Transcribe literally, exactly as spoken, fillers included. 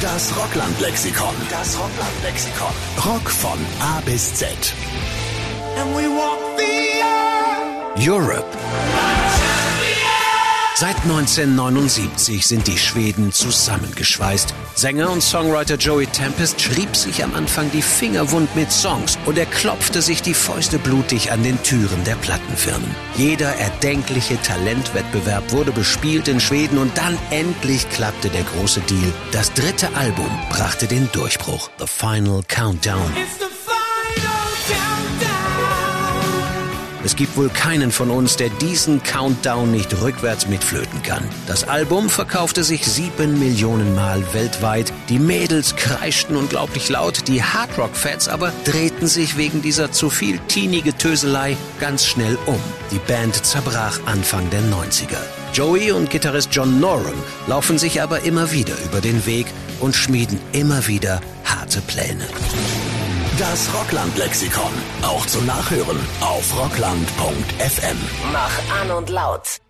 Das Rockland-Lexikon. Das Rockland-Lexikon. Rock von A bis Z. And we walk the earth. Europe. Seit neunzehnhundertneunundsiebzig sind die Schweden zusammengeschweißt. Sänger und Songwriter Joey Tempest schrieb sich am Anfang die Finger wund mit Songs und er klopfte sich die Fäuste blutig an den Türen der Plattenfirmen. Jeder erdenkliche Talentwettbewerb wurde bespielt in Schweden und dann endlich klappte der große Deal. Das dritte Album brachte den Durchbruch. The Final Countdown. It's the final countdown. Es gibt wohl keinen von uns, der diesen Countdown nicht rückwärts mitflöten kann. Das Album verkaufte sich sieben Millionen Mal weltweit. Die Mädels kreischten unglaublich laut, die Hardrock-Fans aber drehten sich wegen dieser zu viel teenige Töselei ganz schnell um. Die Band zerbrach Anfang der neunziger. Joey und Gitarrist John Norum laufen sich aber immer wieder über den Weg und schmieden immer wieder harte Pläne. Das Rockland-Lexikon. Auch zum Nachhören auf rockland punkt f m. Mach an und laut.